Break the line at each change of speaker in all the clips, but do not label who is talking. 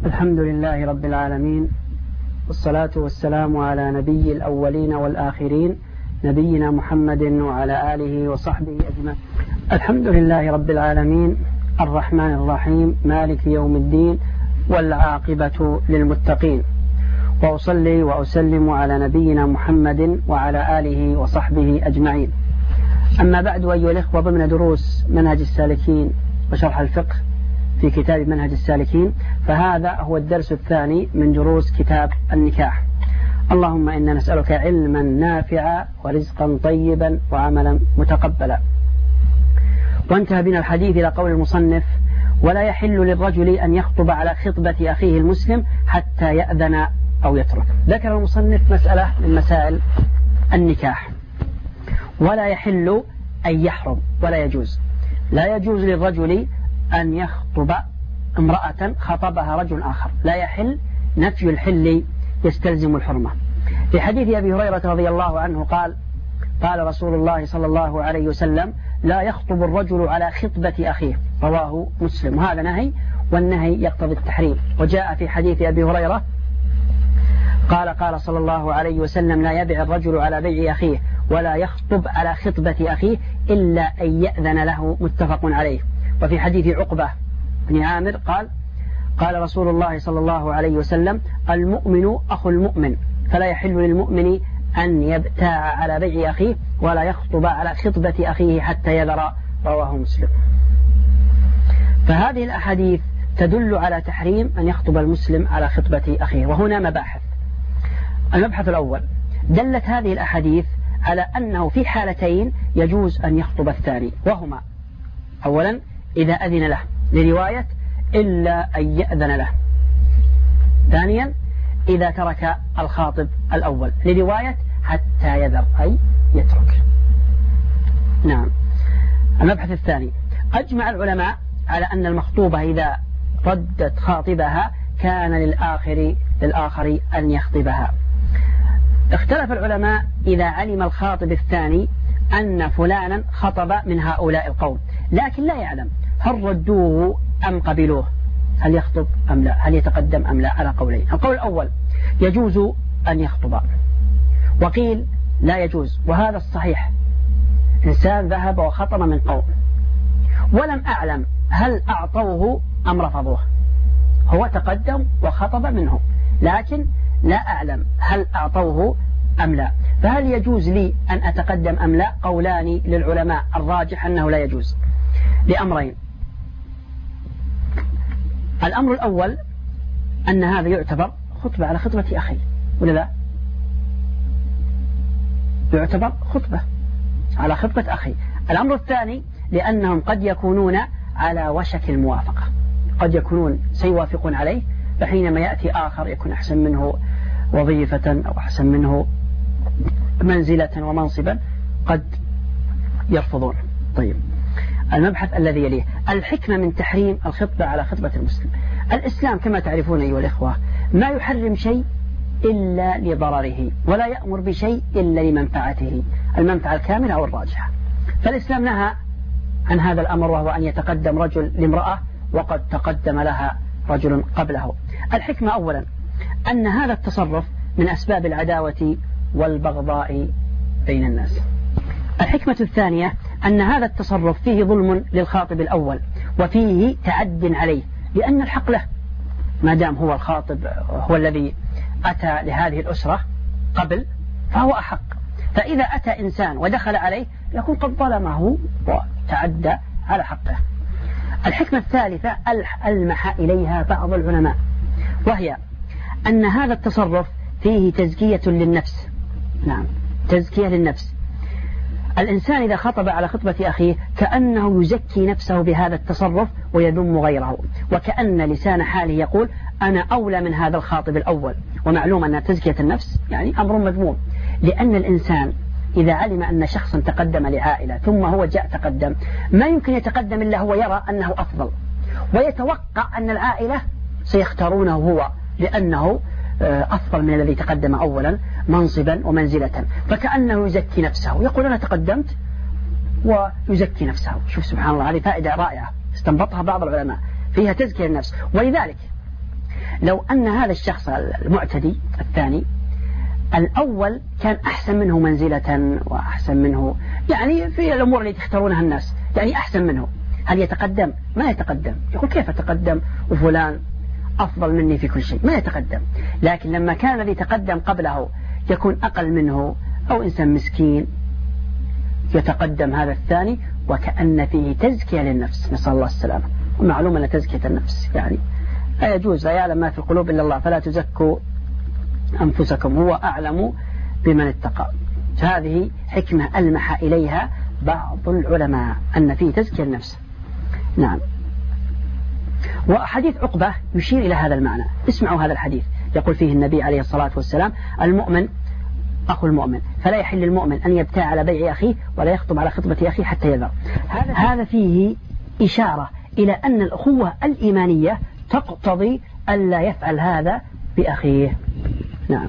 الحمد لله رب العالمين، والصلاة والسلام على نبي الأولين والآخرين نبينا محمد وعلى آله وصحبه أجمعين. الحمد لله رب العالمين الرحمن الرحيم مالك يوم الدين والعاقبة للمتقين، وأصلي وأسلم على نبينا محمد وعلى آله وصحبه أجمعين. أما بعد، أيها الإخوة، ضمن دروس منهج السالكين وشرح الفقه في كتاب منهج السالكين، فهذا هو الدرس الثاني من دروس كتاب النكاح. اللهم إنا نسألك علما نافعا ورزقا طيبا وعملا متقبلا. وانتهى بنا الحديث إلى قول المصنف: ولا يحل للرجل أن يخطب على خطبة أخيه المسلم حتى يأذن أو يترك. ذكر المصنف مسألة من مسائل النكاح: ولا يحل أن يحرم، ولا يجوز. لا يجوز للرجل أن يخطب امرأة خطبها رجل آخر. لا يحل، نفي الحل يستلزم الحرمة. في حديث أبي هريرة رضي الله عنه قال: قال رسول الله صلى الله عليه وسلم: لا يخطب الرجل على خطبة أخيه. رواه مسلم. وهذا نهي، والنهي يقتضي التحريم. وجاء في حديث أبي هريرة قال صلى الله عليه وسلم: لا يبع الرجل على بيع أخيه ولا يخطب على خطبة أخيه إلا أن يأذن له. متفق عليه. وفي حديث عقبة بن عامر قال رسول الله صلى الله عليه وسلم: المؤمن أخو المؤمن، فلا يحل للمؤمن أن يبتاع على بيع أخيه ولا يخطب على خطبة أخيه حتى يذر. رواه مسلم. فهذه الأحاديث تدل على تحريم أن يخطب المسلم على خطبة أخيه. وهنا مباحث. المبحث الأول: دلت هذه الأحاديث على أنه في حالتين يجوز أن يخطب الثاني، وهما: أولا إذا أذن له، لرواية إلا أن يأذن له. ثانيا إذا ترك الخاطب الأول، لرواية حتى يذر أي يترك. نعم. المبحث الثاني: أجمع العلماء على أن المخطوبة إذا ردت خاطبها كان للآخر أن يخطبها. اختلف العلماء إذا علم الخاطب الثاني أن فلانا خطب من هؤلاء القوم، لكن لا يعلم هل ردوه أم قبلوه، هل يخطب أم لا، هل يتقدم أم لا، على قولين. القول الأول: يجوز أن يخطب. وقيل لا يجوز، وهذا الصحيح. إنسان ذهب وخطب من قوم ولم أعلم هل أعطوه أم رفضوه. هو تقدم وخطب منهم، لكن لا أعلم هل أعطوه أم لا، فهل يجوز لي أن أتقدم أم لا؟ قولان للعلماء، الراجح أنه لا يجوز لأمرين. الأمر الأول أن هذا يعتبر خطبة على خطبة أخي، ولا لا؟ يعتبر خطبة على خطبة أخي. الأمر الثاني لأنهم قد يكونون على وشك الموافقة، قد يكونون سيوافقون عليه، فحينما يأتي آخر يكون أحسن منه وظيفة أو أحسن منه منزلة ومنصبا قد يرفضون. طيب، المبحث الذي يليه: الحكمة من تحريم الخطبة على خطبة المسلم. الإسلام كما تعرفون أيها الإخوة ما يحرم شيء إلا لضرره، ولا يأمر بشيء إلا لمنفعته، المنفعة الكاملة أو الراجحة. فالإسلام نهى عن هذا الأمر، وهو أن يتقدم رجل لامرأة وقد تقدم لها رجل قبله. الحكمة أولا أن هذا التصرف من أسباب العداوة والبغضاء بين الناس. الحكمة الثانية أن هذا التصرف فيه ظلم للخاطب الأول، وفيه تعد عليه، لأن الحق له ما دام هو الخاطب، هو الذي أتى لهذه الأسرة قبل، فهو أحق. فإذا أتى إنسان ودخل عليه يكون قد ظلمه وتعدى على حقه. الحكمة الثالثة ألمح إليها بعض العلماء، وهي أن هذا التصرف فيه تزكية للنفس. نعم، تزكية للنفس. الإنسان إذا خطب على خطبة أخيه كأنه يزكي نفسه بهذا التصرف ويذم غيره، وكأن لسان حاله يقول: أنا أولى من هذا الخاطب الأول. ومعلوم أن تزكية النفس يعني أمر مذموم، لأن الإنسان إذا علم أن شخصا تقدم لعائلة ثم هو جاء تقدم، ما يمكن يتقدم إلا هو يرى أنه أفضل، ويتوقع أن العائلة سيختارونه هو لأنه أفضل من الذي تقدم أولا منصبا ومنزلة، فكأنه يزكي نفسه، يقول أنا تقدمت ويزكي نفسه. شوف سبحان الله، هذه فائدة رائعة استنبطها بعض العلماء، فيها تزكية النفس. ولذلك لو أن هذا الشخص المعتدي الثاني الأول كان أحسن منه منزلة وأحسن منه يعني في الأمور اللي تختارونها الناس، يعني أحسن منه، هل يتقدم؟ ما يتقدم. يقول كيف أتقدم وفلان أفضل مني في كل شيء؟ ما يتقدم. لكن لما كان الذي تقدم قبله يكون أقل منه أو إنسان مسكين يتقدم هذا الثاني، وكأن فيه تزكية للنفس، نسأل الله السلامة. ومعلوم أن تزكية النفس يعني لا يجوز، لا يعلم ما في القلوب إلا الله، فلا تزكوا أنفسكم، هو أعلم بمن اتقى. فهذه حكمة ألمح إليها بعض العلماء أن فيه تزكية النفس. نعم. وحديث عقبة يشير إلى هذا المعنى. اسمعوا هذا الحديث، يقول فيه النبي عليه الصلاة والسلام: المؤمن أخو المؤمن، فلا يحل المؤمن أن يبتاع على بيع أخيه ولا يخطب على خطبة أخيه حتى يذر. هذا فيه إشارة إلى أن الأخوة الإيمانية تقتضي ألا يفعل هذا بأخيه. نعم.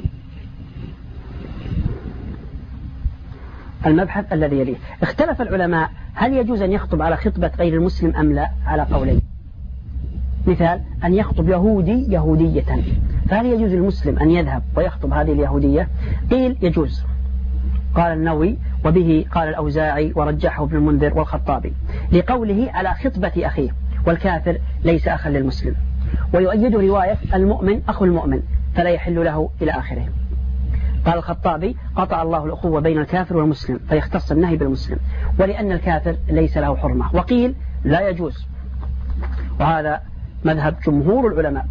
المبحث الذي يليه، اختلف العلماء هل يجوز أن يخطب على خطبة غير المسلم أم لا، على قولين. مثال أن يخطب يهودي يهودية، فهل يجوز المسلم أن يذهب ويخطب هذه اليهودية؟ قيل يجوز، قال النووي وبه قال الأوزاعي ورجحه ابن المنذر والخطابي، لقوله على خطبة أخيه، والكافر ليس أخا للمسلم. ويؤيد رواية المؤمن أخو المؤمن فلا يحل له إلى آخره. قال الخطابي: قطع الله الأخوة بين الكافر والمسلم فيختص النهي بالمسلم، ولأن الكافر ليس له حرمة. وقيل لا يجوز، وهذا مذهب جمهور العلماء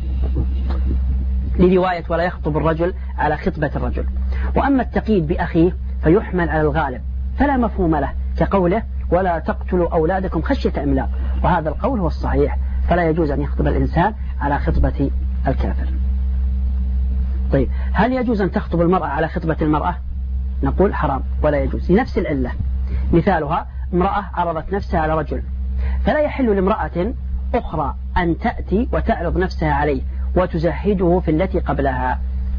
لرواية ولا يخطب الرجل على خطبة الرجل. وأما التقييد بأخيه فيحمل على الغالب فلا مفهوم له، كقوله: ولا تقتلوا أولادكم خشية إملاق، وهذا القول هو الصحيح، فلا يجوز أن يخطب الإنسان على خطبة الكافر. طيب، هل يجوز أن تخطب المرأة على خطبة المرأة؟ نقول حرام ولا يجوز لنفس العلة. مثالها: امرأة عرضت نفسها على رجل، فلا يحل لامرأة أخرى أن تأتي وتعرض نفسها عليه وتزهده في التي قبلها.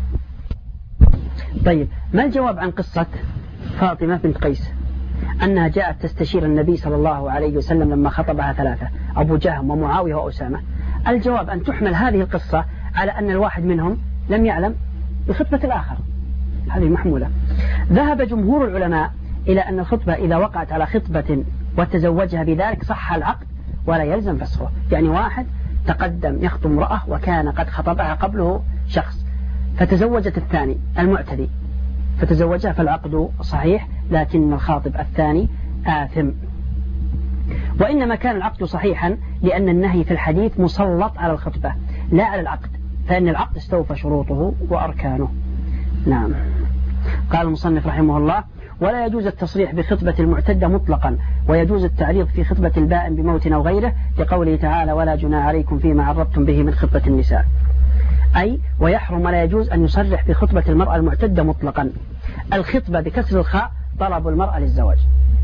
طيب، ما الجواب عن قصة فاطمة بنت قيس أنها جاءت تستشير النبي صلى الله عليه وسلم لما خطبها ثلاثة: أبو جهم ومعاوية وأسامة؟ الجواب أن تحمل هذه القصة على أن الواحد منهم لم يعلم بخطبة الآخر، هذه محمولة. ذهب جمهور العلماء إلى أن الخطبة إذا وقعت على خطبة وتزوجها بذلك صح العقد ولا يلزم فسخه. يعني واحد تقدم يخطب امرأة وكان قد خطبها قبله شخص، فتزوجت الثاني المعتدي فتزوجها، فالعقد صحيح، لكن الخاطب الثاني آثم. وإنما كان العقد صحيحا لأن النهي في الحديث مسلط على الخطبة لا على العقد، فإن العقد استوفى شروطه وأركانه. نعم. قال المصنف رحمه الله: ولا يجوز التصريح بخطبة المعتدة مطلقا، ويجوز التعريض في خطبة البائن بموت أو غيره، لقوله تعالى: ولا جناح عليكم فيما عرضتم به من خطبة النساء. أي ويحرم ولا يجوز أن يصرح بخطبة المرأة المعتدة مطلقا. الخطبة بكسر الخاء طلب المرأة للزواج.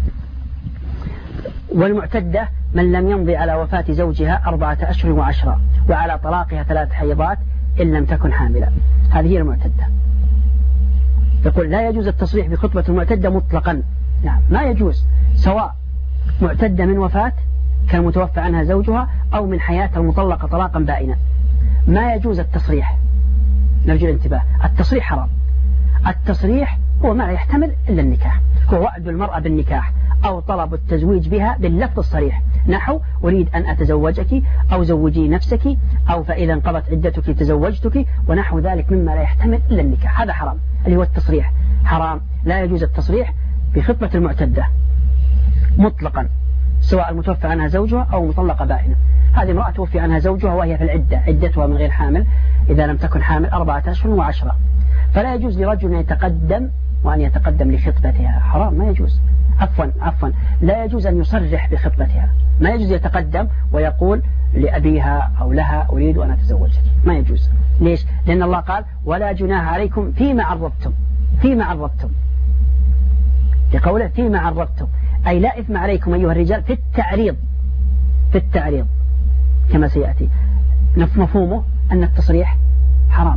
والمعتدة من لم يمضي على وفاة زوجها 4 أشهر و10، وعلى طلاقها 3 حيضات إن لم تكن حاملة، هذه هي المعتدة. يقول لا يجوز التصريح بخطبة المعتدة مطلقا. نعم، ما يجوز، سواء معتدة من وفاة كان متوفى عنها زوجها أو من حياة المطلقة طلاقا بائنا، ما يجوز التصريح. نرجو الانتباه، التصريح حرام. التصريح هو ما لا يحتمل إلا النكاح، هو وعد المرأة بالنكاح أو طلب التزويج بها باللفظ الصريح، نحو: أريد أن أتزوجك، أو زوجي نفسك، أو فإذا انقضت عدتك تزوجتك، ونحو ذلك مما لا يحتمل إلا النكاح. هذا حرام، اللي هو التصريح حرام. لا يجوز التصريح بخطبة المعتدة مطلقا، سواء المتوفى عنها زوجها أو مطلقة بائنة. هذه امرأة توفي عنها زوجها وهي في العدة، عدتها من غير حامل إذا لم تكن حامل 4 أشهر و10، فلا يجوز لرجل أن يتقدم وأن يتقدم لخطبتها، حرام، ما يجوز. عفوا لا يجوز أن يصرح بخطبتها، ما يجوز يتقدم ويقول لأبيها أو لها: أريد أن أتزوجك، ما يجوز. ليش؟ لأن الله قال: ولا جناح عليكم فيما عرضتم، بقوله فيما عرضتم، أي لا إثم عليكم أيها الرجال في التعريض كما سيأتي. مفهومه أن التصريح حرام،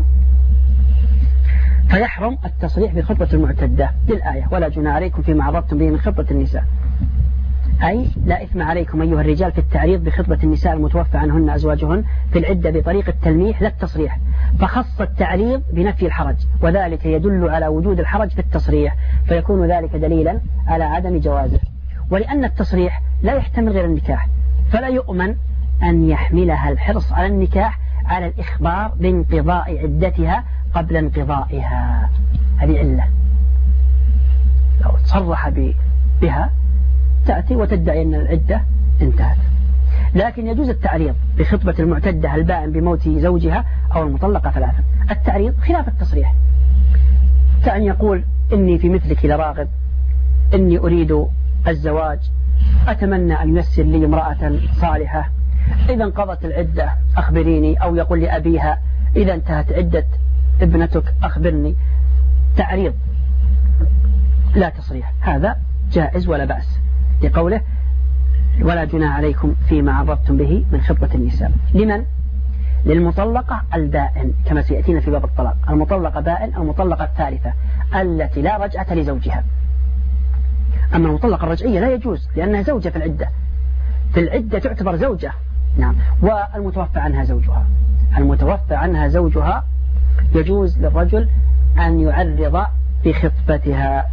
فيحرم التصريح بخطبة المعتدة للآية: ولا جناح عليكم فيما عرضتم به من خطبة النساء. أي لا إثم عليكم أيها الرجال في التعريض بخطبة النساء المتوفى عنهن أزواجهن في العدة بطريق التلميح لا التصريح، فخص التعريض بنفي الحرج، وذلك يدل على وجود الحرج في التصريح، فيكون ذلك دليلا على عدم جوازه. ولأن التصريح لا يحتمل غير النكاح، فلا يؤمن أن يحملها الحرص على النكاح على الإخبار بانقضاء عدتها قبل انقضائها. هذه علة، لو تصرح بها تأتي وتدعي أن العدة انتهت. لكن يجوز التعريض بخطبة المعتدة البائن بموت زوجها أو المطلقة ثلاثا. التعريض خلاف التصريح، كأن يقول إني في مثلك لراغب، إني أريد الزواج، أتمنى أن ييسر لي امرأة صالحة، إذا انقضت العدة أخبريني، أو يقول لأبيها إذا انتهت عدة ابنتك أخبرني. تعريض لا تصريح، هذا جائز ولا بأس، لقوله ولا جناح عليكم فيما عرضتم به من خطبة النساء. لمن؟ للمطلقة البائن، كما سيأتينا في باب الطلاق، المطلقة بائن، المطلقة الثالثة التي لا رجعة لزوجها. أما المطلقة الرجعية لا يجوز، لأنها زوجة في العدة، في العدة تعتبر زوجة. نعم. والمتوفى عنها زوجها، المتوفى عنها زوجها يجوز للرجل أن يعرض بخطبتها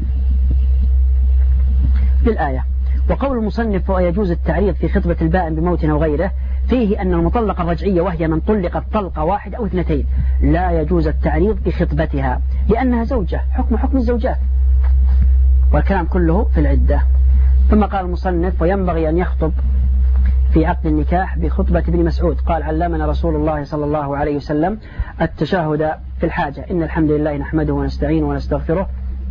بالآية. وقول المصنف ويجوز التعريض في خطبة البائن بموت أو غيره فيه أن المطلقة الرجعية وهي من طلقت طلقة واحدة أو اثنتين لا يجوز التعريض بخطبتها، لأنها زوجة، حكم الزوجات، والكلام كله في العدة. ثم قال المصنف وينبغي أن يخطب في عقد النكاح بخطبة ابن مسعود قال علمنا رسول الله صلى الله عليه وسلم التشهد في الحاجة، إن الحمد لله نحمده ونستعينه ونستغفره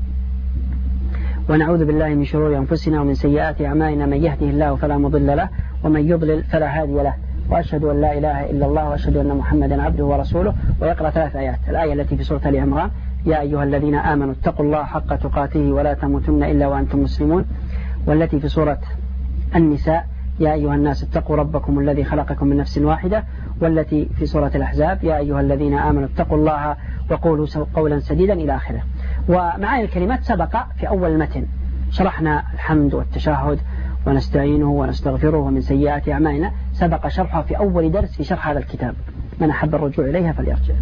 ونعوذ بالله من شرور أنفسنا ومن سيئات أعمالنا، من يهده الله فلا مضل له ومن يضلل فلا هادي له، وأشهد أن لا إله إلا الله وأشهد أن محمدا عبده ورسوله. ويقرأ 3 آيات، الآية التي في سورة آل عمران يا أيها الذين آمنوا اتقوا الله حق تقاته ولا تموتن إلا وأنتم مسلمون، والتي في سورة النساء يا أيها الناس اتقوا ربكم الذي خلقكم من نفس واحدة، والتي في سورة الأحزاب يا أيها الذين آمنوا اتقوا الله وقولوا قولا سديدا إلى آخره. ومعاني الكلمات سبق في أول المتن، شرحنا الحمد والتشهد ونستعينه ونستغفره ومن سيئات أعمالنا، سبق شرحها في أول درس في شرح هذا الكتاب، من أحب الرجوع إليها فليرجع.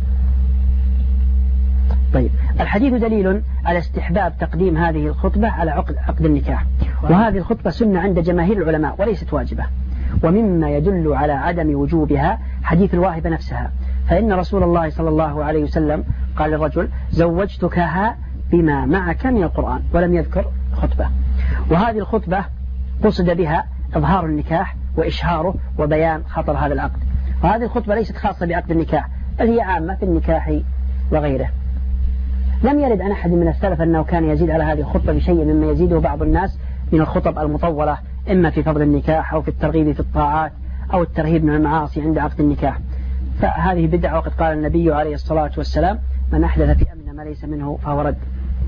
طيب، الحديث دليل على استحباب تقديم هذه الخطبة على عقد النكاح، وهذه الخطبة سنة عند جماهير العلماء وليست واجبة. ومما يدل على عدم وجوبها حديث الواهبة نفسها، فإن رسول الله صلى الله عليه وسلم قال للرجل زوجتكها بما معك من القرآن، ولم يذكر خطبة. وهذه الخطبة قصد بها إظهار النكاح وإشهاره وبيان خطر هذا العقد، وهذه الخطبة ليست خاصة بعقد النكاح، بل هي عامة في النكاح وغيره. لم يرد عن أحد من السلف أنه كان يزيد على هذه الخطبة بشيء مما يزيده بعض الناس من الخطب المطولة، إما في فضل النكاح أو في الترغيب في الطاعات أو الترهيب من المعاصي عند عقد النكاح، فهذه بدعة. وقد قال النبي عليه الصلاة والسلام من أحدث في أمرنا ما ليس منه فهو رد.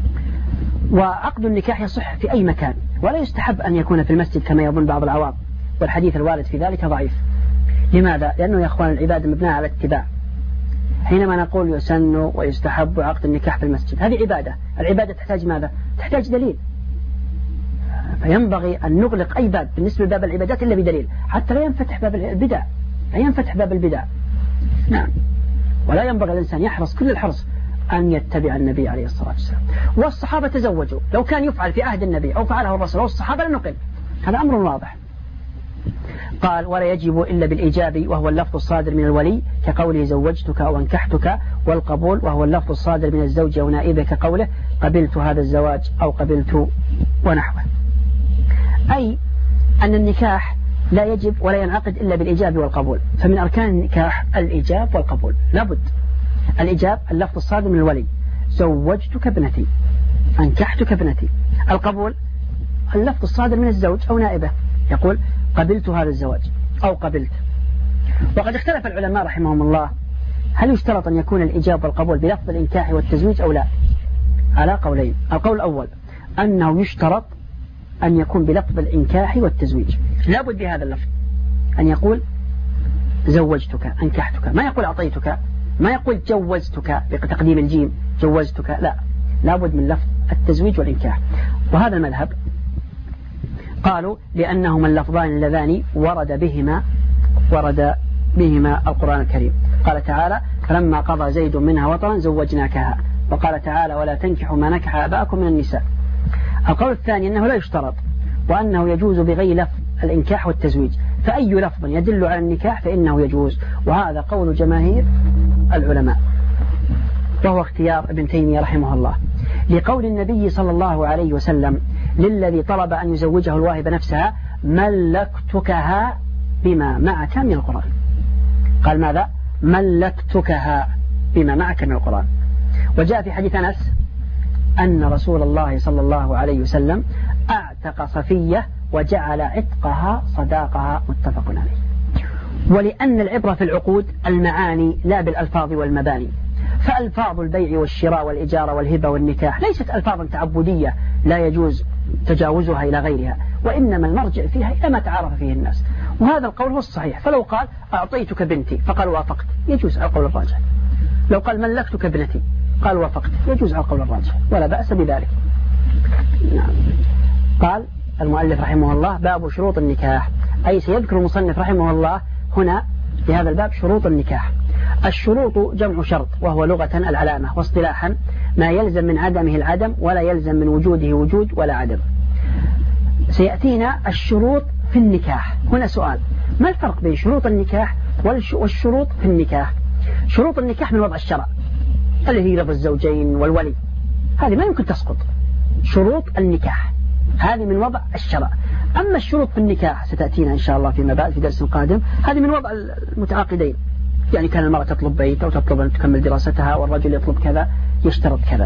وعقد النكاح يصح في أي مكان، ولا يستحب أن يكون في المسجد كما يظن بعض العوام، والحديث الوارد في ذلك ضعيف. لماذا؟ لأنه يا أخوان العبادة مبناة على الاتباع. حينما نقول يسن ويستحب عقد النكاح في المسجد، هذه عبادة، العبادة تحتاج ماذا؟ تحتاج دليل، فينبغي أن نغلق أي باب بالنسبة لباب العبادات إلا بدليل، حتى لا ينفتح باب البدع، لا ينفتح باب البدع. نعم. ولا ينبغي الإنسان يحرص كل الحرص أن يتبع النبي عليه الصلاة والسلام. والصحابة تزوجوا، لو كان يفعل في عهد النبي أو فعله الرسول والصحابة لنقل، هذا أمر واضح. قال ولا يجب إلا بالإيجاب وهو اللفظ الصادر من الولي كقوله زوجتك أو أنكحتك، والقبول وهو اللفظ الصادر من الزوج أو نائبه كقوله قبلت هذا الزواج أو قبلت ونحوه. أي أن النكاح لا يجب ولا ينعقد إلا بالإيجاب والقبول، فمن أركان النكاح الإيجاب والقبول، لابد. الإيجاب اللفظ الصادر من الولي زوجتك ابنتي أنكحتك ابنتي. القبول اللفظ الصادر من الزوج أو نائبه يقول قبلت هذا الزواج أو قبلت. وقد اختلف العلماء رحمهم الله هل يشترط أن يكون الإيجاب والقبول بلفظ الإنكاح والتزويج أو لا، على قولين. القول الأول أنه يشترط أن يكون بلفظ الإنكاح والتزويج، لا بد بهذا اللفظ، أن يقول زوجتك أنكحتك، ما يقول أعطيتك، ما يقول جوزتك بتقديم الجيم جوزتك، لا، لا بد من لفظ التزويج والإنكاح. وهذا المذهب قالوا لأنهما اللفظان اللذان ورد بهما القرآن الكريم. قال تعالى فلما قضى زيد منها وطرا زوجناكها، وقال تعالى ولا تنكحوا ما نكح آباءكم من النساء. القول الثاني أنه لا يشترط، وأنه يجوز بغير لفظ الإنكاح والتزويج، فأي لفظ يدل على النكاح فإنه يجوز، وهذا قول جماهير العلماء، وهو اختيار ابن تيمية رحمه الله، لقول النبي صلى الله عليه وسلم للذي طلب أن يزوجه الواهب نفسها ملكتكها بما معك من القرآن. قال ماذا؟ ملكتكها بما معك من القرآن. وجاء في حديث أنس أن رسول الله صلى الله عليه وسلم أعتق صفية وجعل عتقها صداقها، متفق عليه. ولأن العبرة في العقود المعاني لا بالألفاظ والمباني، فألفاظ البيع والشراء والإجارة والهبة والنكاح ليست ألفاظا تعبدية لا يجوز تجاوزها إلى غيرها، وإنما المرجع فيها إلى ما تعارف فيه الناس، وهذا القول هو الصحيح. فلو قال أعطيتك بنتي فقال وافقت يجوز على القول الراجح، لو قال ملكتك ابنتي قال وافقت يجوز على القول الراجح ولا بأس بذلك. نعم. قال المؤلف رحمه الله باب شروط النكاح، أي سيذكر المصنف رحمه الله هنا في هذا الباب شروط النكاح. الشروط جمع شرط، وهو لغة العلامة، واصطلاحا ما يلزم من عدمه العدم ولا يلزم من وجوده وجود ولا عدم. سيأتينا الشروط في النكاح. هنا سؤال: ما الفرق بين شروط النكاح والشروط في النكاح؟ شروط النكاح من وضع الشرع اللي هي رضا الزوجين والولي، هذه ما يمكن تسقط. شروط النكاح هذه من وضع الشرع. أما الشروط في النكاح ستأتينا إن شاء الله فيما بعد في درس قادم، هذه من وضع المتعاقدين، يعني كان المرأة تطلب بيت أو تطلب أن تكمل دراستها، والرجل يطلب كذا يشترط كذا.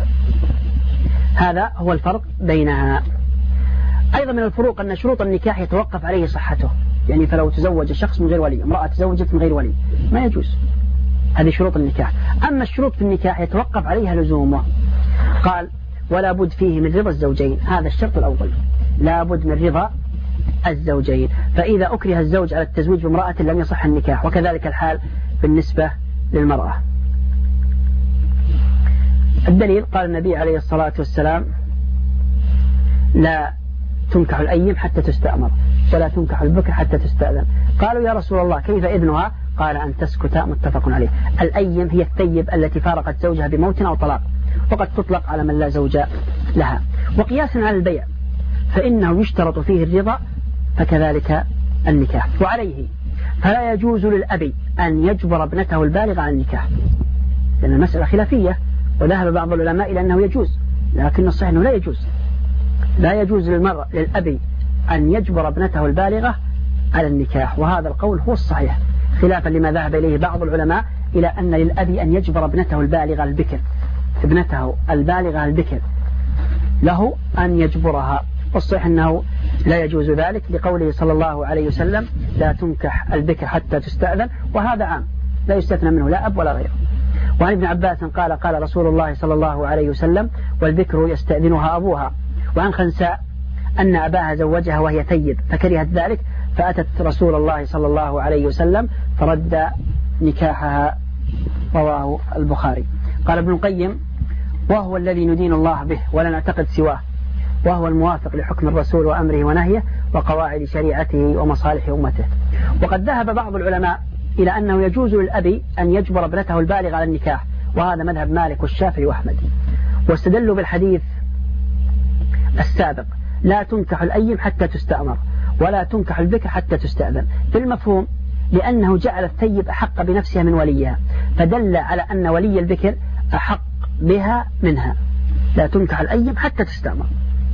هذا هو الفرق بينها. أيضا من الفروق أن شروط النكاح يتوقف عليه صحته، يعني فلو تزوج شخص من غير ولي، امرأة تزوجت من غير ولي ما يجوز، هذه شروط النكاح. أما الشروط في النكاح يتوقف عليها لزومه. قال ولا بد فيه من رضا الزوجين، هذا الشرط الأول، لا بد من رضا الزوجين، فإذا أكره الزوج على التزويج بامرأة لم يصح النكاح، وكذلك الحال بالنسبة للمرأة. الدليل قال النبي عليه الصلاة والسلام لا تنكح الأيم حتى تستأمر ولا تنكح البكر حتى تستأذن. قالوا يا رسول الله كيف إذنها؟ قال أن تسكت، متفق عليه. الأيم هي الثيب التي فارقت زوجها بموت أو طلاق، وقد تطلق على من لا زوج لها. وقياسا على البيع فإنه يشترط فيه الرضا، فكذلك النكاح. وعليه فلا يجوز للأب أن يجبر ابنته البالغة على النكاح، لأن المسألة خلافية، وذهب بعض العلماء إلى أنه يجوز، لكن الصحيح أنه لا يجوز. لا يجوز للأب أن يجبر ابنته البالغة على النكاح، وهذا القول هو الصحيح، خلافا لما ذهب إليه بعض العلماء إلى أن للأب أن يجبر ابنته البالغة البكر، ابنته البالغة البكر له أن يجبرها، والصحيح أنه لا يجوز ذلك، لقوله صلى الله عليه وسلم لا تنكح البكر حتى تستأذن، وهذا عام لا يستثنى منه لا أب ولا غيره. وعن ابن عباس قال قال رسول الله صلى الله عليه وسلم والبكر يستأذنها أبوها. وعن خنساء أن أباها زوجها وهي ثيب فكرهت ذلك فأتت رسول الله صلى الله عليه وسلم فرد نكاحها، رواه البخاري. قال ابن القيم وهو الذي ندين الله به ولا نعتقد سواه، وهو الموافق لحكم الرسول وأمره ونهيه وقواعد شريعته ومصالح أمته. وقد ذهب بعض العلماء إلى أنه يجوز للأب أن يجبر ابنته البالغ على النكاح، وهذا مذهب مالك والشافعي وأحمد، واستدلوا بالحديث السابق لا تنكح الأيم حتى تستأمر ولا تنكح البكر حتى تستأذن، بالمفهوم لأنه جعل الثيب أحق بنفسها من وليها، فدل على أن ولي البكر أحق بها منها. لا تنكح الأيم حتى تستأمر.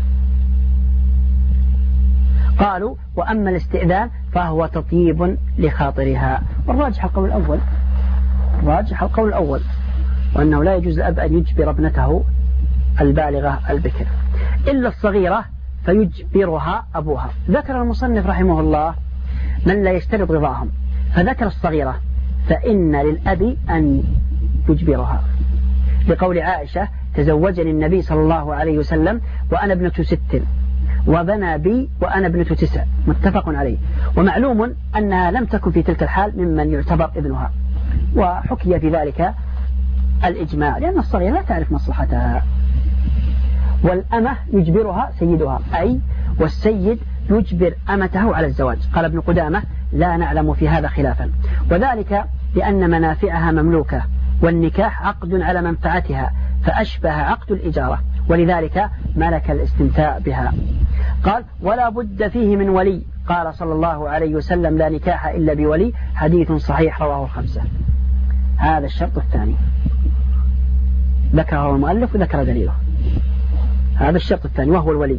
قالوا وأما الاستئذان فهو تطيب لخاطرها، والراجح القول الأول، الراجح القول الأول، وأنه لا يجوز الأب أن يجبر ابنته البالغة البكر إلا الصغيرة فيجبرها أبوها. ذكر المصنف رحمه الله من لا يشترط رضاهم، فذكر الصغيرة فإن للأب أن يجبرها، لقول عائشة تزوجني النبي صلى الله عليه وسلم وأنا ابنة 6 وبنى بي وأنا ابنة 9، متفق عليه. ومعلوم أنها لم تكن في تلك الحال ممن يعتبر ابنها، وحكي في ذلك الإجماع، لأن الصغيرة لا تعرف مصلحتها. والأمة يجبرها سيدها، أي والسيد يجبر أمته على الزواج. قال ابن قدامة لا نعلم في هذا خلافا، وذلك لأن منافعها مملوكة، والنكاح عقد على منفعتها فأشبه عقد الإجارة، ولذلك ملك الاستمتاع بها. قال ولا بد فيه من ولي، قال صلى الله عليه وسلم لا نكاح إلا بولي، حديث صحيح رواه الخمسة. هذا الشرط الثاني ذكره المؤلف وذكر دليله. هذا الشرط الثاني وهو الولي،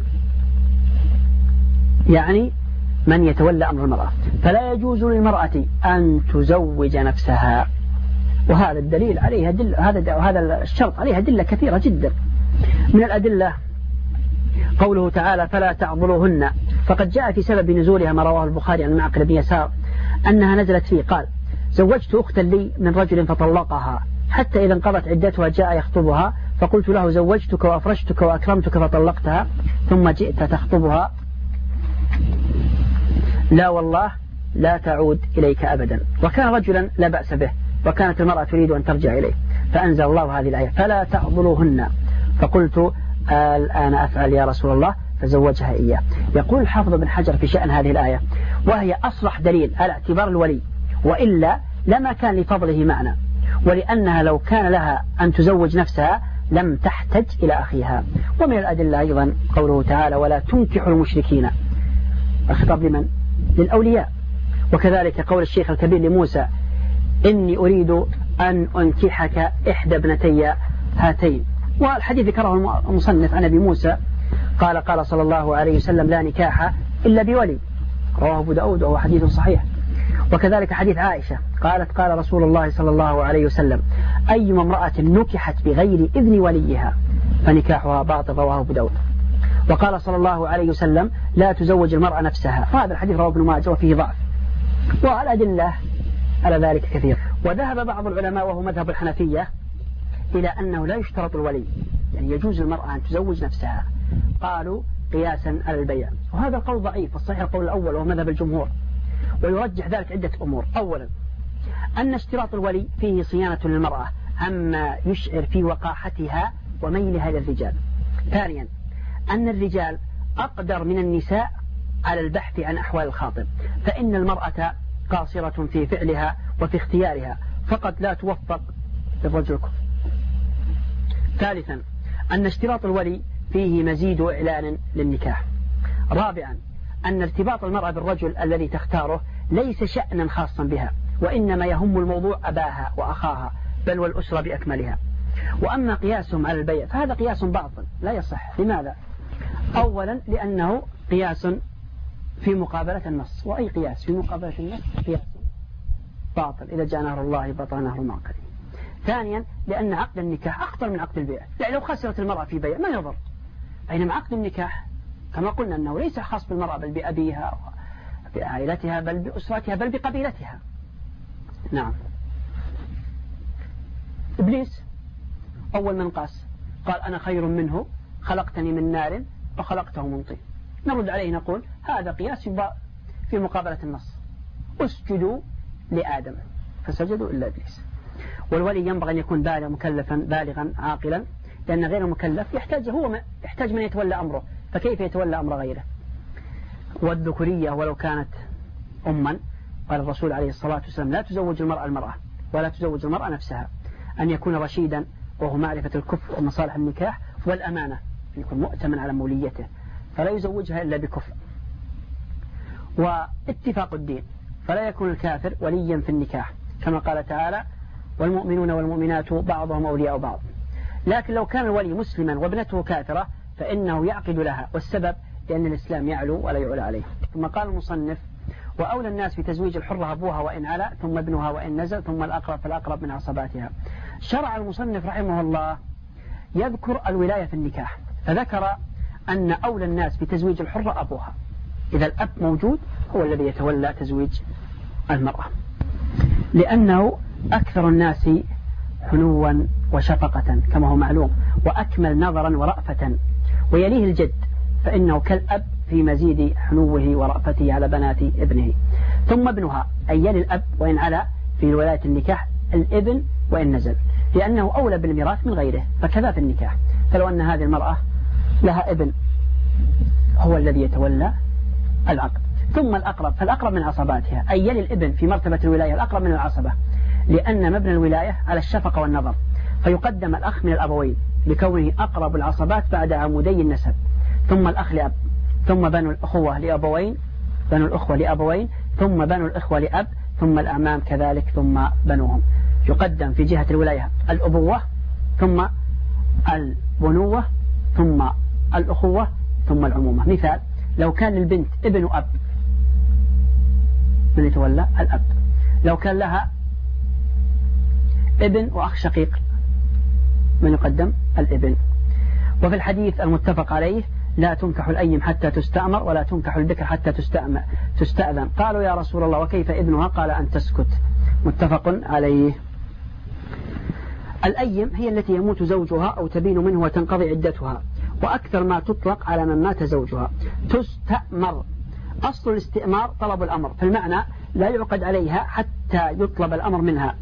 يعني من يتولى أمر المرأة. فلا يجوز للمرأة أن تزوج نفسها، وهذا الدليل عليه هذا الشرط عليه أدلة كثيرة جدا. من الأدلة قوله تعالى فلا تعضلوهن، فقد جاء في سبب نزولها ما رواه البخاري عن معقل بن يسار أنها نزلت فيه. قال زوجت أختا لي من رجل فطلقها، حتى إذا انقضت عدتها جاء يخطبها، فقلت له زوجتك وأفرشتك وأكرمتك فطلقتها، ثم جئت تخطبها، لا والله لا تعود إليك أبدا. وكان رجلا لا بأس به، وكانت المرأة تريد أن ترجع إليه، فأنزل الله هذه الآية فلا تعضلوهن. فقلت الآن أفعل يا رسول الله، فزوجها إياه. يقول الحافظ بن حجر في شأن هذه الآية وهي أصرح دليل على اعتبار الولي، وإلا لما كان لفضله معنى، ولأنها لو كان لها أن تزوج نفسها لم تحتج إلى أخيها. ومن الأدلة أيضا قوله تعالى ولا تنكحوا المشركين، الخطاب لمن؟ للأولياء. وكذلك قول الشيخ الكبير لموسى إني أريد أن أنكحك إحدى ابنتي هاتين. والحديث ذكره المصنف عن أبي موسى قال صلى الله عليه وسلم لا نكاح إلا بولي، رواه أبو داود وهو حديث صحيح. وكذلك حديث عائشة قالت قال رسول الله صلى الله عليه وسلم أيما امرأة نكحت بغير إذن وليها فنكاحها باطل، رواه أبو داود. وقال صلى الله عليه وسلم لا تزوج المرأة نفسها، وهذا الحديث رواه ابن ماجه وفيه ضعف. والأدلة على ذلك كثير. وذهب بعض العلماء وهو مذهب الحنفية إلى أنه لا يشترط الولي، يعني يجوز المرأة أن تزوج نفسها، قالوا قياسا على البيع. وهذا القول ضعيف، والصحيح القول الأول وهو مذهب الجمهور. ويرجح ذلك عدة أمور. أولا أن اشتراط الولي فيه صيانة للمرأة عما يشعر في وقاحتها وميلها للرجال. ثانيا أن الرجال أقدر من النساء على البحث عن أحوال الخاطب، فإن المرأة قاصرة في فعلها وفي اختيارها، فقد لا توفق للرجل. ثالثا أن اشتراط الولي فيه مزيد إعلان للنكاح. رابعا أن ارتباط المرأة بالرجل الذي تختاره ليس شأنا خاصا بها، وإنما يهم الموضوع أباها وأخاها بل والأسرة بأكملها. وأما قياسهم على البيع فهذا قياس باطل لا يصح. لماذا؟ أولا لأنه قياس في مقابلة النص، وأي قياس في مقابلة النص قياس باطل، إذا جاء نهر الله بطل نهر معقل. ثانيا لأن عقد النكاح أخطر من عقد البيع، يعني لو خسرت المرأة في بيع ما يضر، بينما عقد النكاح كما قلنا أنه ليس خاص بالمرأة بل بأبيها بعائلتها بل بأسرتها بل بقبيلتها. نعم. إبليس أول من قاس قال أنا خير منه خلقتني من نار وخلقته من طين. نرد عليه نقول هذا قياس في مقابلة النص، اسجدوا لآدم فسجدوا إلا إبليس. والولي ينبغي أن يكون بالغ مكلفا بالغا عاقلا، لأن غير المكلف يحتاج من يتولى أمره، فكيف يتولى أمر غيره؟ والذكورية ولو كانت أما، قال الرسول عليه الصلاة والسلام لا تزوج المرأة ولا تزوج المرأة نفسها، أن يكون رشيدا وهو معرفة الكفء ومصالح النكاح والأمانة، أن يكون مؤتمن على موليته، فلا يزوجها إلا بكفء. واتفاق الدين، فلا يكون الكافر وليا في النكاح كما قال تعالى والمؤمنون والمؤمنات بعضهم أولياء بعض. لكن لو كان الولي مسلما وابنته كافرة فإنه يعقد لها، والسبب لأن الإسلام يعلو ولا يعلى عليه. ثم قال المصنف وأولى الناس بتزويج الحرة أبوها وإن علا ثم ابنها وإن نزل ثم الأقرب فالأقرب من عصباتها. شرع المصنف رحمه الله يذكر الولاية في النكاح، فذكر أن أولى الناس بتزويج الحرة أبوها، إذا الأب موجود هو الذي يتولى تزويج المرأة، لأنه أكثر الناس حنوا وشفقة كما هو معلوم، وأكمل نظرا ورأفة، ويليه الجد فإنه كالأب في مزيد حنوه ورأفته على بنات ابنه. ثم ابنها أي يلي الأب وإن علا في ولاية النكاح الابن وإن نزل، لأنه أولى بالميراث من غيره، فكذا في النكاح. فلو أن هذه المرأة لها ابن هو الذي يتولى العقد. ثم الأقرب، فالأقرب من عصباتها أي يلي الابن في مرتبة الولاية الأقرب من العصبة، لأن مبنى الولاية على الشفقة والنظر، فيقدم الأخ من الأبوين لكونه أقرب العصبات بعد عمودي النسب، ثم الأخ لأب، ثم بنو الأخوة لأبوين، بنو الأخوة لأبوين، ثم بنو الإخوة لأب، ثم الأعمام كذلك، ثم بنوهم. يقدم في جهة الولاية الأبوة، ثم البنوة، ثم الأخوة، ثم العمومة. مثال: لو كان للبنت ابن أب من يتولى؟ الأب. لو كان لها ابن وأخ شقيق من يقدم؟ الابن. وفي الحديث المتفق عليه: لا تنكح الأيم حتى تستأمر ولا تنكح البكر حتى تستأذن. قالوا: يا رسول الله وكيف ابنها؟ قال: أن تسكت. متفق عليه. الأيم هي التي يموت زوجها أو تبين منه وتنقضي عدتها، وأكثر ما تطلق على من مات زوجها. تستأمر، أصل الاستئمار طلب الأمر، في المعنى لا يعقد عليها حتى يطلب الأمر منها،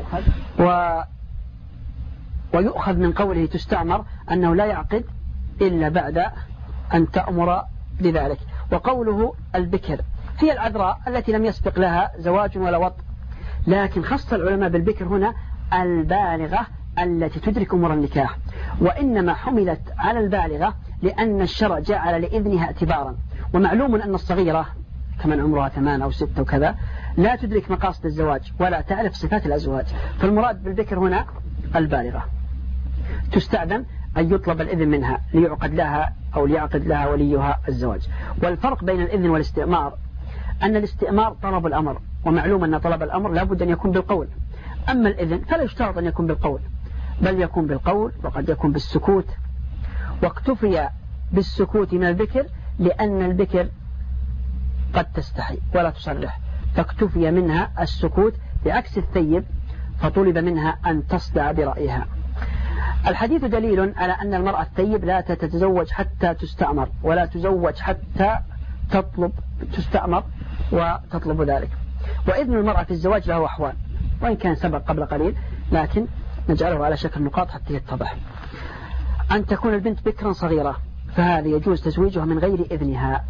ويؤخذ من قوله تستأمر أنه لا يعقد إلا بعد أن تأمر بذلك. وقوله البكر هي العذراء التي لم يسبق لها زواج ولا وط، لكن خص العلماء بالبكر هنا البالغة التي تدرك أمور النكاح، وإنما حملت على البالغة لأن الشرع جعل لإذنها اعتبارا، ومعلوم أن الصغيرة كمن عمرها 8 أو 6 وكذا لا تدرك مقاصد الزواج ولا تعرف صفات الأزواج، فالمراد بالبكر هنا البالغة. تستأذن أن يطلب الإذن منها ليعقد لها أو ليعقد لها وليها الزواج. والفرق بين الإذن والاستئمار أن الاستئمار طلب الأمر، ومعلوم أن طلب الأمر لا بد أن يكون بالقول، أما الإذن فلا يشترط أن يكون بالقول، بل يكون بالقول وقد يكون بالسكوت. واكتفي بالسكوت من البكر لأن البكر قد تستحي ولا تصرح، فاكتفي منها السكوت، بعكس الثيب فطلب منها أن تصدع برأيها. الحديث دليل على أن المرأة الثيب لا تتزوج حتى تستأمر، ولا تزوج حتى تستأمر وتطلب ذلك. وإذن المرأة في الزواج له أحوال، وإن كان سبق قبل قليل لكن نجعله على شكل نقاط حتى يتضح. أن تكون البنت بكرا صغيرة، فهذا يجوز تزويجها من غير إذنها،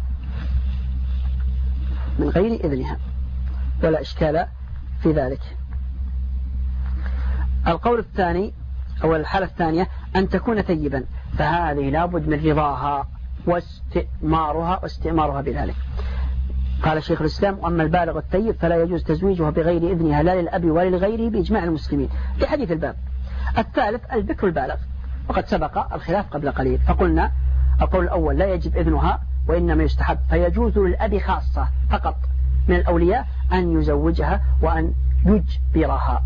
من غير إذنها ولا إشكال في ذلك. القول الثاني أو الحالة الثانية أن تكون ثيبا، فهذه لابد من رضاها واستئمارها بذلك. قال شيخ الإسلام: وأما البالغ الثيب فلا يجوز تزويجها بغير إذنها لا للأب ولا لغيره بإجماع المسلمين، في حديث الباب. الثالث البكر البالغ، وقد سبق الخلاف قبل قليل، فقلنا القول الأول لا يجب إذنها وإنما يستحب، فيجوز للأب خاصة فقط من الأولياء أن يزوجها وأن يجبرها.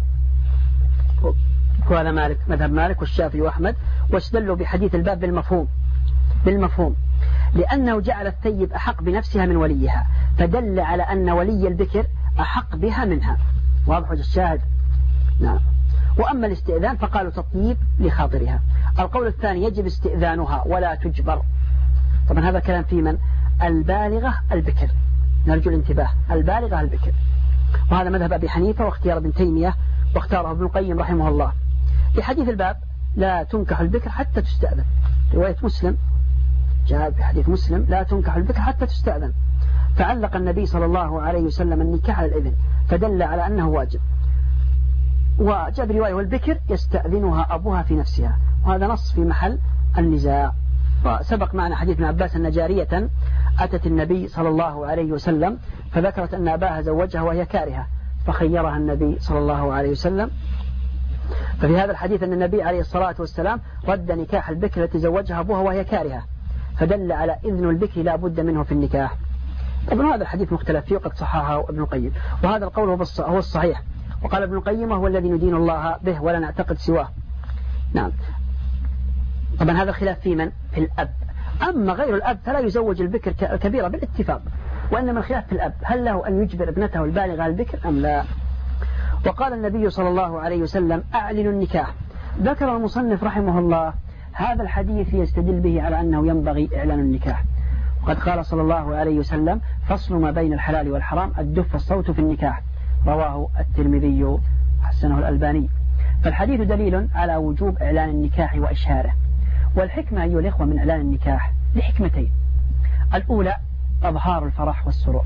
وهذا مذهب مالك والشافعي وأحمد، واستدلوا بحديث الباب بالمفهوم لأنه جعل الثيب أحق بنفسها من وليها، فدل على أن ولي البكر أحق بها منها. واضح الشاهد؟ نعم. وأما الاستئذان فقالوا تطيب لخاطرها. القول الثاني يجب استئذانها ولا تجبر. طبعا هذا كلام في من؟ البالغة البكر، نرجو الانتباه، البالغة البكر. وهذا مذهب أبي حنيفة واختيار ابن تيمية واختاره ابن القيم رحمه الله. في حديث الباب لا تنكح البكر حتى تستأذن، رواية مسلم، جاء بحديث مسلم: لا تنكح البكر حتى تستأذن، فعلق النبي صلى الله عليه وسلم النكاح على الإذن، فدل على أنه واجب. وجاء برواية: والبكر يستأذنها أبوها في نفسها، وهذا نص في محل النزاع. وسبق معنا حديث ابن عباس أن جارية أتت النبي صلى الله عليه وسلم فذكرت أن أباها زوجها وهي كارهة، فخيرها النبي صلى الله عليه وسلم. ففي هذا الحديث أن النبي عليه الصلاة والسلام رد نكاح البكر التي زوجها أبوها وهي كارهة، فدل على إذن البكر لا بد منه في النكاح. طبعا هذا الحديث مختلف فيه وقد صححه ابن القيم، وهذا القول هو الصحيح. وقال ابن القيم: هو الذي ندين الله به ولا نعتقد سواه. نعم. طبعا هذا الخلاف في من؟ في الأب. أما غير الأب فلا يزوج البكر الكبيرة بالاتفاق، وإنما الخلاف في الأب، هل له أن يجبر ابنته البالغة البكر أم لا؟ وقال النبي صلى الله عليه وسلم: أعلنوا النكاح. ذكر المصنف رحمه الله هذا الحديث يستدل به على أنه ينبغي إعلان النكاح، وقد قال صلى الله عليه وسلم: فصل ما بين الحلال والحرام الدف الصوت في النكاح، رواه الترمذي حسنه الألباني. فالحديث دليل على وجوب إعلان النكاح وإشهاره. والحكمة أيها الإخوة من إعلان النكاح لحكمتين: الأولى إظهار الفرح والسرور.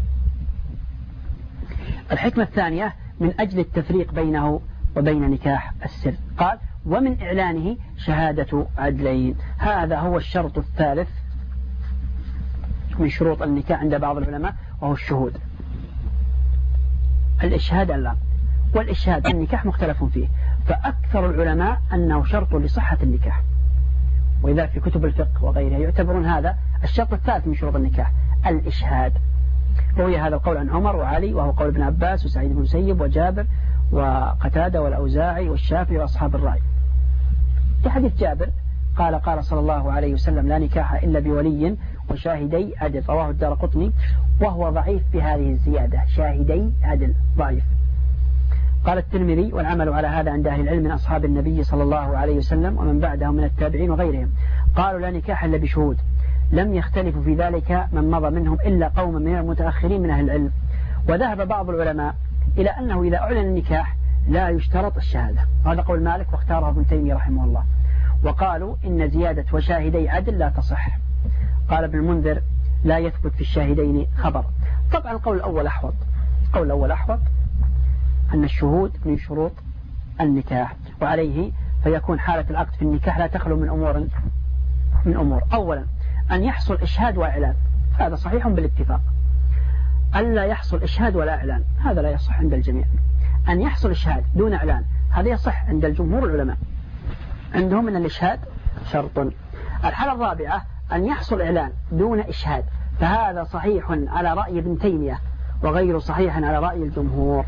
الحكمة الثانية من أجل التفريق بينه وبين نكاح السر، قال ومن إعلانه شهادة عدلين. هذا هو الشرط الثالث من شروط النكاح عند بعض العلماء، وهو الشهود. الإشهاد العقد والإشهاد النكاح مختلف فيه، فأكثر العلماء أنه شرط لصحة النكاح، وإذا في كتب الفقه وغيرها يعتبرون هذا الشرط الثالث من شروط النكاح الإشهاد. روي هذا القول عن عمر وعلي، وهو قول ابن عباس وسعيد بن المسيب وجابر وقتادة والأوزاعي والشافعي وأصحاب الرأي. في حديث جابر قال صلى الله عليه وسلم لا نكاح إلا بولي وشاهدي عدل، رواه الدارقطني، وهو ضعيف بهذه الزيادة، شاهدي عدل ضعيف. قال الترمذي والعمل على هذا عند أهل العلم من أصحاب النبي صلى الله عليه وسلم ومن بعدهم من التابعين وغيرهم، قالوا لا نكاح إلا بشهود. لم يختلف في ذلك من مضى منهم إلا قوم من المتأخرين من أهل العلم. وذهب بعض العلماء إلى أنه إذا أعلن النكاح لا يشترط الشهادة، هذا قول مالك واختاره ابن تيمية رحمه الله، وقالوا إن زيادة وشاهدي عدل لا تصح. قال ابن المنذر لا يثبت في الشاهدين خبر. طبعا القول الأول أحوط، أن الشهود من شروط النكاح، وعليه فيكون حالة العقد في النكاح لا تخلو من أمور. أولا أن يحصل إشهاد وإعلان، هذا صحيح بالاتفاق. ألا يحصل إشهاد ولا إعلان هذا لا يصح عند الجميع. أن يحصل إشهاد دون إعلان هذا يصح عند الجمهور العلماء، عندهم من الإشهاد شرط. الحالة الرابعة أن يحصل إعلان دون إشهاد، فهذا صحيح على رأي ابن تيمية وغير صحيح على رأي الجمهور.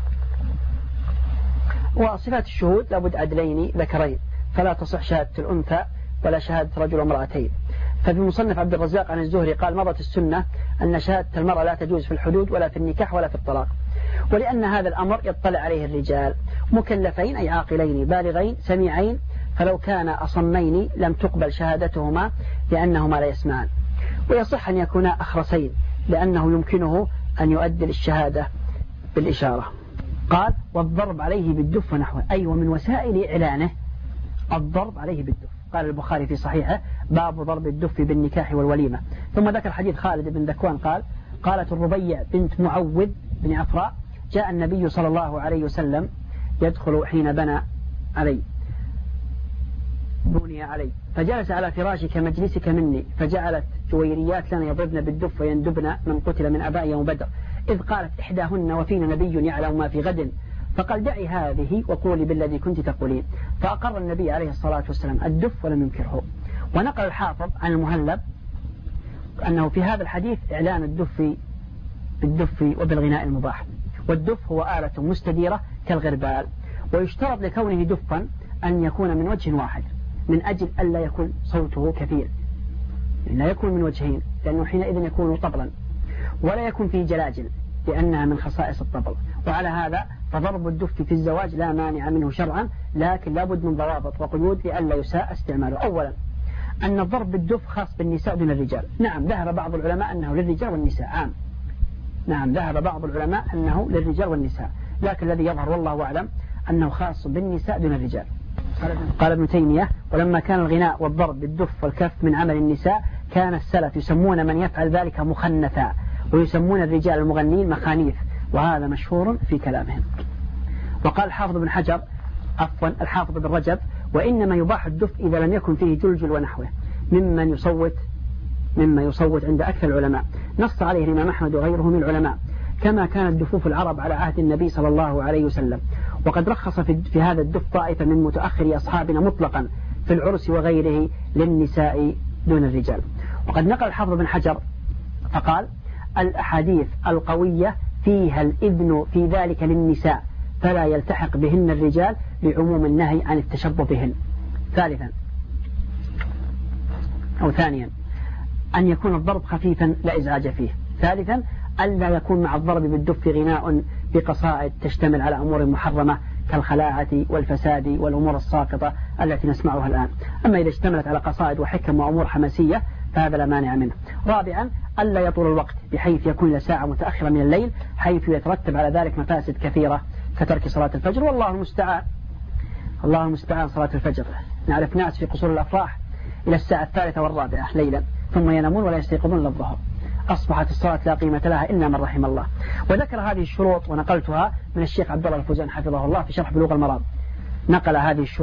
وصفات الشهود لابد عدلين ذكرين، فلا تصح شهادة الأنثى ولا شهادة رجل وامرأتين. ففي مصنف عبد الرزاق عن الزهري قال مضت السنة أن شهادة المرأة لا تجوز في الحدود ولا في النكاح ولا في الطلاق، ولأن هذا الأمر يطلع عليه الرجال مكلفين أي عاقلين بالغين سميعين، فلو كان أصمين لم تقبل شهادتهما لأنهما لا يسمعان. ويصح أن يكونا أخرسين لأنه يمكنه أن يؤدي الشهادة بالإشارة. قال والضرب عليه بالدف ونحوه، أي ومن وسائل إعلانه الضرب عليه بالدف. قال البخاري في صحيحه باب ضرب الدف بالنكاح والوليمة. ثم ذكر حديث خالد بن ذكوان قالت الربيع بنت معوذ بن عفراء جاء النبي صلى الله عليه وسلم يدخل حين بني علي فجلس على فراشك مجلسك مني، فجعلت جويريات لنا يضربن بالدف ويندبن من قتل من أباء يوم بدر، إذ قالت إحداهن وفينا نبي يعلم ما في غد، فقال دعي هذه وقولي بالذي كنت تقولين. فأقر النبي عليه الصلاة والسلام الدف ولم ينكره. ونقل الحافظ عن المهلب أنه في هذا الحديث إعلان الدف بالدف وبالغناء المباح. والدف هو آلة مستديرة كالغربال، ويشترط لكونه دفا أن يكون من وجه واحد من أجل ألا يكون صوته كثير، لا يكون من وجهين لأنه حينئذ يكون طبلا، ولا يكون فيه جلاجل لأنها من خصائص الطبل. وعلى هذا فضرب الدف في الزواج لا مانع منه شرعا، لكن لابد من ضوابط وقيود لئلا يساء استعماله. أولا أن الضرب بالدف خاص بالنساء دون الرجال. نعم ذهب بعض العلماء أنه للرجال والنساء عام، نعم ذهب بعض العلماء أنه للرجال والنساء، لكن الذي يظهر والله أعلم أنه خاص بالنساء دون الرجال. قال ابن تيمية ولما كان الغناء والضرب بالدف والكف من عمل النساء كان السلف يسمون من يفعل ذلك مخنثا، ويسمون الرجال المغنين مخانيث، وهذا مشهور في كلامهم. وقال الحافظ بن رجب وإنما يباح الدف إذا لم يكن فيه جلجل ونحوه مما يصوت عند أكثر العلماء، نص عليه الإمام أحمد وغيره من العلماء، كما كانت دفوف العرب على عهد النبي صلى الله عليه وسلم. وقد رخص في هذا الدف طائفة من متأخر أصحابنا مطلقا في العرس وغيره للنساء دون الرجال. وقد نقل الحافظ بن حجر فقال الأحاديث القوية فيها الإذن في ذلك للنساء فلا يلتحق بهن الرجال لعموم النهي عن التشبه بهن. ثانيا أن يكون الضرب خفيفا لا إزعاج فيه. ثالثا ألا يكون مع الضرب بالدف غناء بقصائد تشتمل على أمور محرمة كالخلاعة والفساد والأمور الساقطة التي نسمعها الآن. أما إذا اشتملت على قصائد وحكم وأمور حماسية فهذا لا مانع منه. رابعا ألا يطول الوقت بحيث يكون إلى ساعة متأخرة من الليل حيث يترتب على ذلك مفاسد كثيرة كترك صلاة الفجر، والله المستعان صلاة الفجر. نعرف ناس في قصور الأفراح إلى الساعة 3 و4 ليلا ثم ينامون ولا يستيقظون للظهر. أصبحت الصلاة لا قيمة لها إلا من رحم الله. وذكر هذه الشروط ونقلتها من الشيخ عبد الله الفوزان حفظه الله في شرح بلوغ المرام، نقل هذه الشروط